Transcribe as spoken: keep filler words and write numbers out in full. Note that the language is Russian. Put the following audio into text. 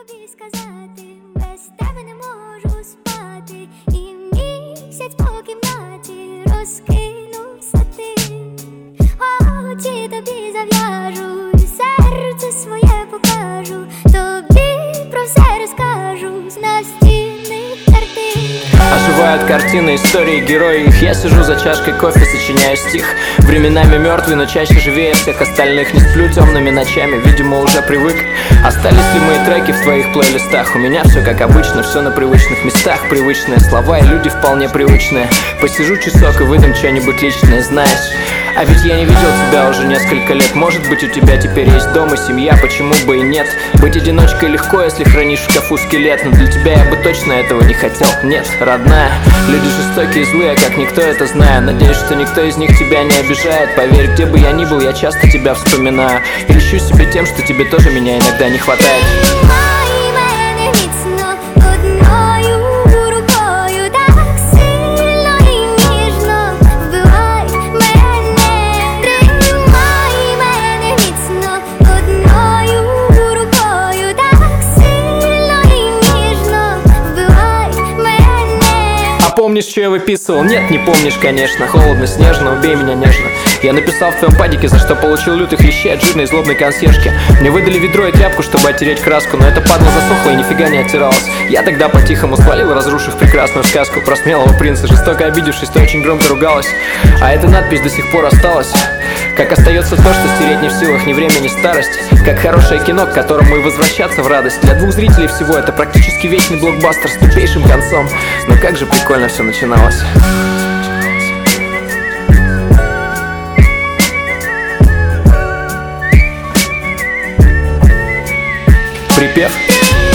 тобі сказати, без тебе не можу спати, і місяць по кімнаті розкинувся ти. Очі тобі зав'яжу, серце своє покажу, тобі про все розкажу, з настінних картин. Оживают картины, истории, герои их. Я сижу за чашкой кофе, сочиняю стих. Временами мертвый, но чаще живее всех остальных. Не сплю темными ночами, видимо уже привык. Остались ли мои треки в твоих плейлистах? У меня все как обычно, все на привычных местах. Привычные слова и люди вполне привычные. Посижу часок и выдам что-нибудь личное, знаешь. А ведь я не видел тебя уже несколько лет. Может быть, у тебя теперь есть дом и семья, почему бы и нет? Быть одиночкой легко, если хранишь в шкафу скелет. Но для тебя я бы точно этого не хотел. Нет, родная, люди жестокие и злые, как никто это знаю. Надеюсь, что никто из них тебя не обижает. Поверь, где бы я ни был, я часто тебя вспоминаю. И льщу себе тем, что тебе тоже меня иногда не хватает. Тримай мене міцно одною рукою, так сильно і ніжно вбивай мене. Тримай мене міцно одною рукою, так сильно і ніжно вбивай мене. А помнишь, что я выписывал? Нет, не помнишь, конечно. Холодно, снежно, убей меня нежно. Я написал в твоем падике, за что получил лютых лещей от жирной злобной консьержки. Мне выдали ведро и тряпку, чтобы оттереть краску, но это падла засохла и нифига не оттиралась. Я тогда по-тихому свалил, разрушив прекрасную сказку про смелого принца. Жестоко обидевшись, ты очень громко ругалась. А эта надпись до сих пор осталась. Как остается то, что стереть не в силах ни время, ни старость. Как хорошее кино, к которому и возвращаться в радость. Для двух зрителей всего это практически вечный блокбастер с тупейшим концом. Но как же прикольно все начиналось. Припев.